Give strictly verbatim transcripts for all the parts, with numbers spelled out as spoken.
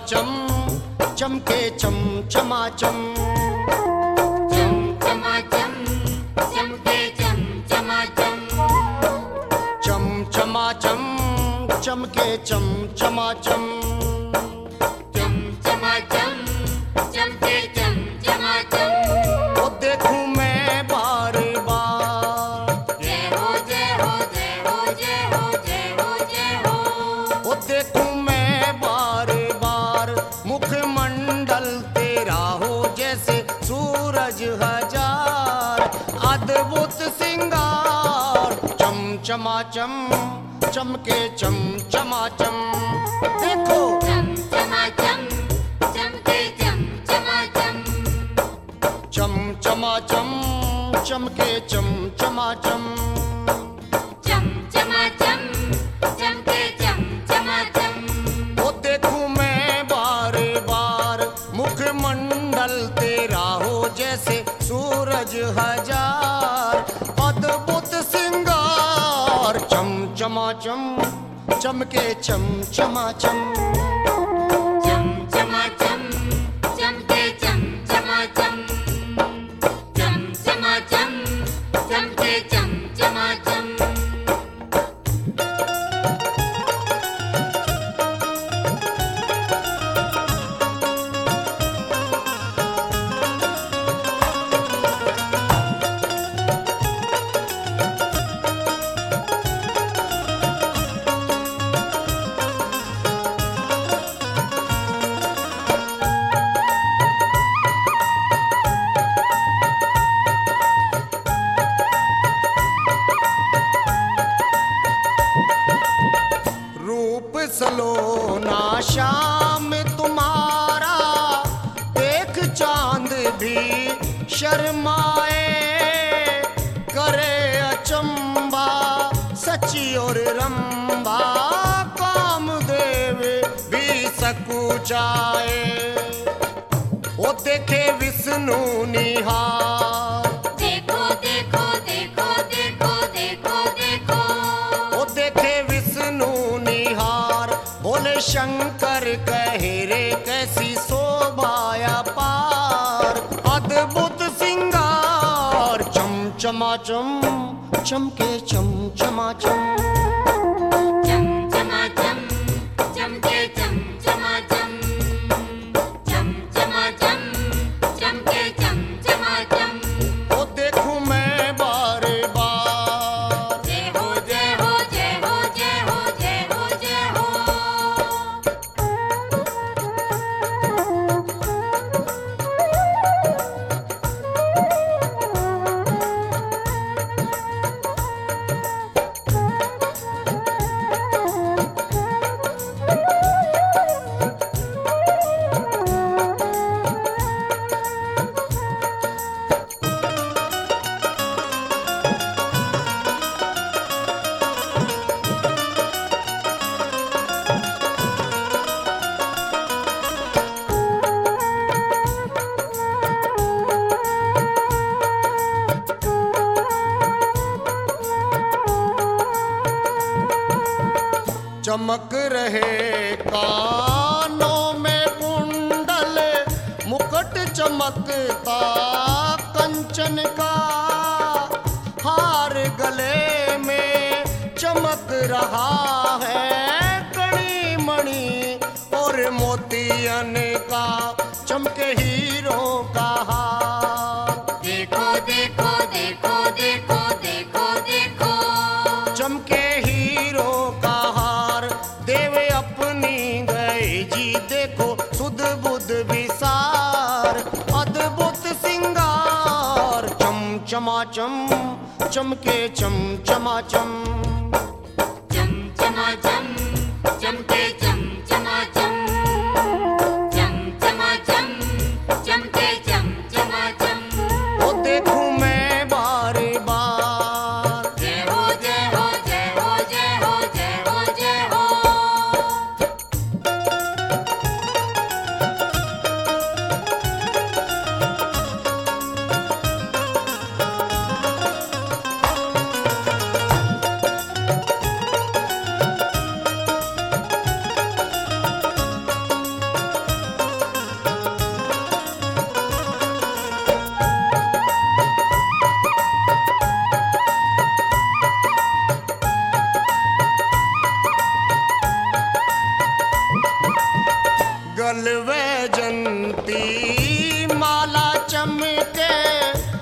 चमाचम चमके चम चमाचम। चम चमाचम चमके चम चमाचम। चम चमाचम चमके चम चमाचम। चम चमाचम चमके चम चमाचम। वो देखूं मैं बार बार, जय हो जय हो जय हो जय हो जय हो जय हो। वो देखूं मैं बार बार, मुखमंडल तेरा हो जैसे सूरज हजार, अद्भुत सिंगार चम चमाचम चमके चम चमाचम। देखो चम चमाचम चमके चम चमाचम। चम चमाचम चमके चम चमाचम। चम चमाचम चमके चम चमाचम। वो देखूं मैं बार बार, मुखमंडल तेरा हो जैसे सूरज हजार, अद्भुत सिंगार चम चमाचम चमके चम चमाचम। चम चमाचम चमके चम चमाचम। चम चमाचम चमके चम चमाचम। रूप सलोना शाम तुम्हारा, देख चांद भी शर्माए, करे अचंबा सची और रंबा, कामदेव भी सकुचाए। वो देखे विष्णु निहार, देखो देखो देखो देखो देखो देखो। वो देखे विष्णु निहार, बोले शंकर कहे रे कैसी शोभाया पार, अद्भुत सिंगार चम चमाचम चमके चम चमाचम। चम चमाचम चमके चम चमाचम। चम चमाचम चमके चम चमाचम। वो देखूं मैं बार बार, जय हो जय हो जय हो जय हो जय हो जय हो। चमक रहे कानों में कुंडल, मुकुट चमकता कंचन का, हार गले में चमक रहा है कणी मणि और मोतियन का, चमके हीरों का हार। देखो देखो देखो देखो देखो देखो। चमके हीरों का हार, देव अपनी गए जी देखो सुध बुध विसार, अद्भुत सिंगार चम चमाचम चमके चम चमाचम। चम चमाचम चमके चम चमाचम। चम चमाचम चमके चम चमाचम। वो देखूं मैं बार बार, जय हो जय हो जय हो जय हो जय हो जय हो।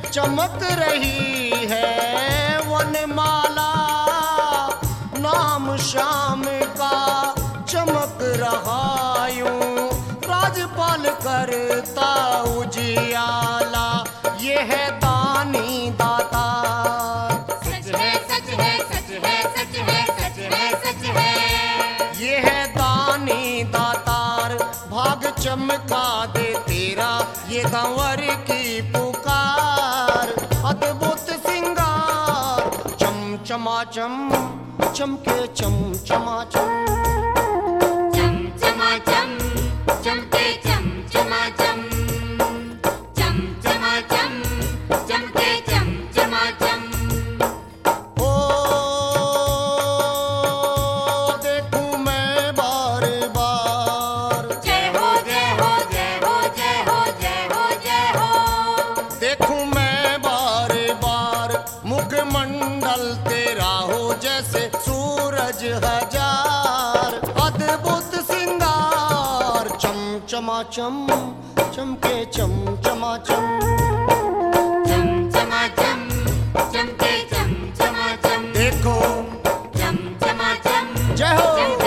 चमक रही है वनमाला, नाम श्याम का चमक रहा यूं, राजपाल करता उजियाला, ये है दानी दाता। सच है सच है सच है सच है सच है सच है, ये है दानी दातार, भाग चमका दे तेरा, ये कंवर की पुकार। अद्भुत सिंगार चम चमाचम, चमके चम चमाचम, चम चमाचम चमके चम चमाचम, चम चमाचम चमके चम चमाचम। ओ देखूं मैं बार बार, जय हो जय हो जय हो जय हो जय हो जय हो, देखूं मैं बार बार, मुखमंडल तेरा हो जैसे सूरज हजार। अद्भुत सिंगार चम चमाचम, चमके चम चमाचम, चम चमाचम चमके चम चमाचम। देखो चम चमाचम जय हो।